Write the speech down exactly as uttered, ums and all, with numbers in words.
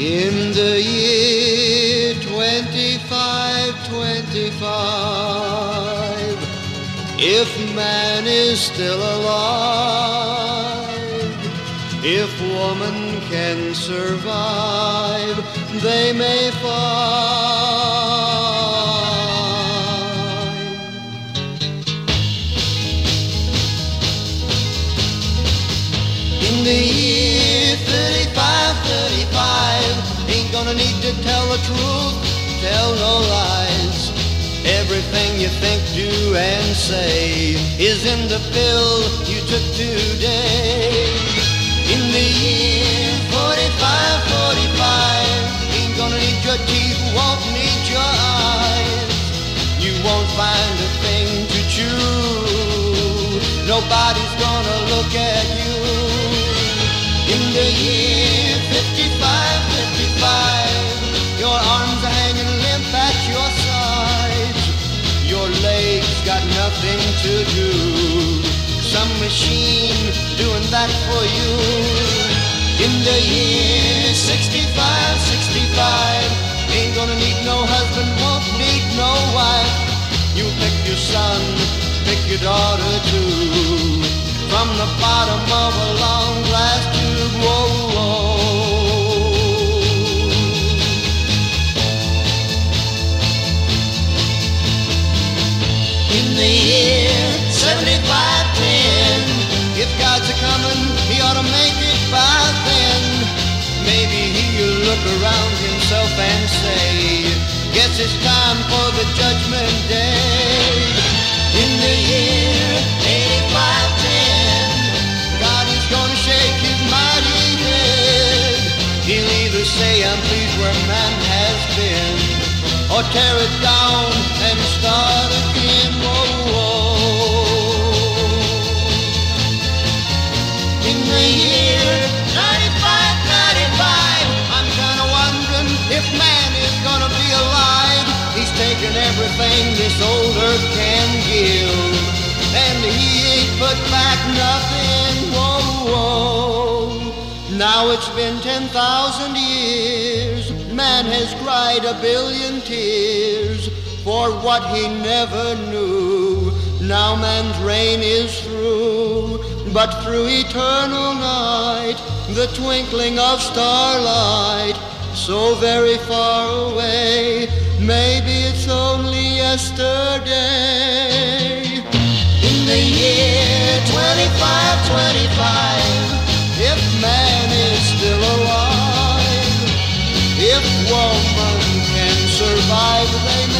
In the year twenty-five twenty-five, if man is still alive, if woman can survive, they may find. In the year thirty-five thirty-five, ain't gonna need to tell the truth, tell no lies. Everything you think, do, and say is in the pill you took today. In the year forty-five forty-five, ain't gonna need your teeth, won't need your eyes. You won't find a thing to chew, nobody's gonna look at you. In the year fifty-five fifty-five, your arms are hanging limp at your sides. Your legs got nothing to do, some machine doing that for you. In the year sixty-five sixty-five, ain't gonna need no husband, won't need no wife. You pick your son, pick your daughter too, from the bottom of a long glass tube. Whoa, whoa. In the year seventy-five ten, if God's a-comin', he ought to make it by then. Maybe he'll look around himself and say, guess it's time for the judgment day. In the year eighty-five ten, God is gonna shake his mighty head. He'll either say, I'm pleased where man has been, or tear it down and start again. Whoa, whoa. In the year ninety-five ninety-five, I'm kinda wondering if man is gonna be alive. He's taken everything this old earth can give, and he ain't put back nothing. Whoa, whoa. Now it's been ten thousand years, man has cried a billion tears for what he never knew. Now man's reign is through, but through eternal night, the twinkling of starlight, so very far away, maybe it's only yesterday. In the year twenty-five twenty-five, if man is still alive, if woman can survive, they